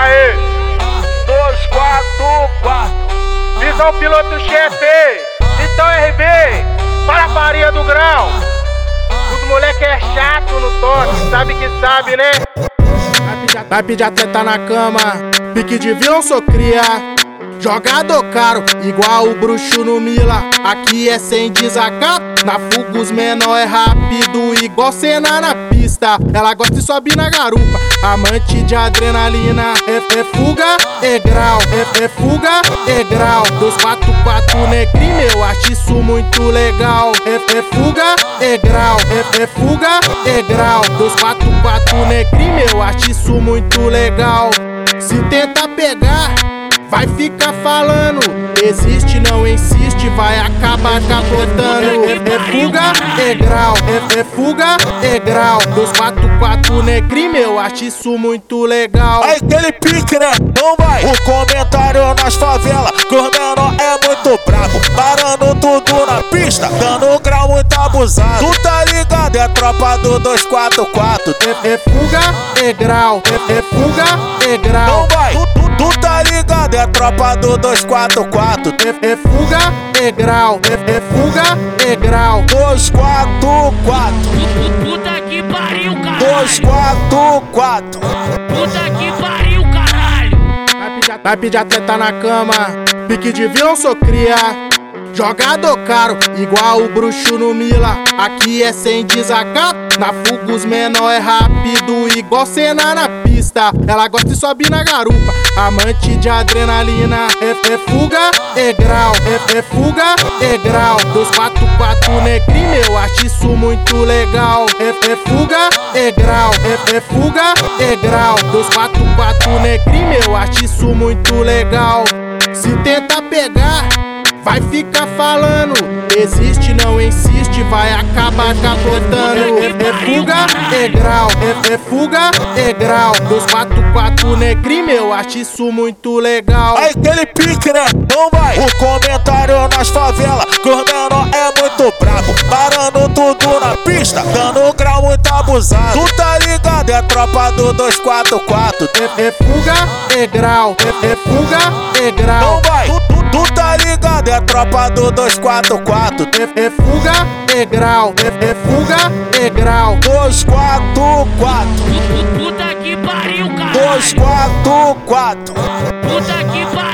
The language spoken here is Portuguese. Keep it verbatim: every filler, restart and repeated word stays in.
Aê, dois, quatro, quatro. Visão piloto chefe. Então R B, para a farinha do grau. Os moleque é chato no toque, sabe que sabe, né? Vai pedir atleta na cama, pique de vilão sou cria. Jogador caro, igual o bruxo no Mila. Aqui é sem desacato, na fuga os menor é rápido, igual cena na pista. Ela gosta de subir na garupa, amante de adrenalina. É, é fuga, é grau, é, é fuga, é grau. dois quatro quatro negrinho, eu acho isso muito legal. É, é fuga, é grau, é, é fuga, é grau. dois quatro quatro negrinho, eu acho isso muito legal. Se tenta pegar, vai ficar falando, existe, não insiste, vai acabar capotando. É, é fuga, é grau, é, é fuga, é grau. dois quatro quatro negrinho, eu acho isso muito legal. Aí aquele pique, né? Não vai. O comentário nas favelas, que os menor é muito brabo, parando tudo na pista, dando grau muito abusado. Tu tá ligado? É a tropa do dois quatro quatro. É, é fuga, é grau, é, é fuga, é grau. Não vai. Tu, tu, tu tá ligado? É a tropa do dois quatro quatro. É, é fuga, é grau, é, é fuga, é grau. dois quatro quatro. Puta que pariu, caralho. dois quatro quatro. Puta que pariu, caralho. Vai pedir, vai pedir atleta na cama, pique de vilão sou cria. Jogador caro, igual o bruxo no Mila. Aqui é sem desacato, na fuga os menor é rápido, igual cena na pista. Ela gosta de subir na garupa, amante de adrenalina. É, é fuga, é grau, é, é fuga, é grau. dois quatro quatro negrinho, eu acho isso muito legal. É, é fuga, é grau, é, é fuga, é grau. dois quatro quatro negrinho, eu acho isso muito legal. Se tenta pegar, vai ficar falando, existe, não insiste, vai acabar capotando. É, é fuga, é grau, é, é fuga, é grau. dois quatro quatro negrinho, eu acho isso muito legal. Aí aquele pique, né? Não vai. O comentário nas favelas, que os menor é muito brabo, parando tudo na pista, dando grau muito abusado. Tu tá ligado? É a tropa do dois quatro quatro. É, é fuga, é grau, é, é fuga, é grau. Não vai. Tu, tu, tu tá ligado? É a tropa do dois quatro quatro. É, é fuga, é grau, é, é fuga, é grau. dois quatro quatro. Puta que pariu, caralho. dois quatro quatro. Puta que pariu.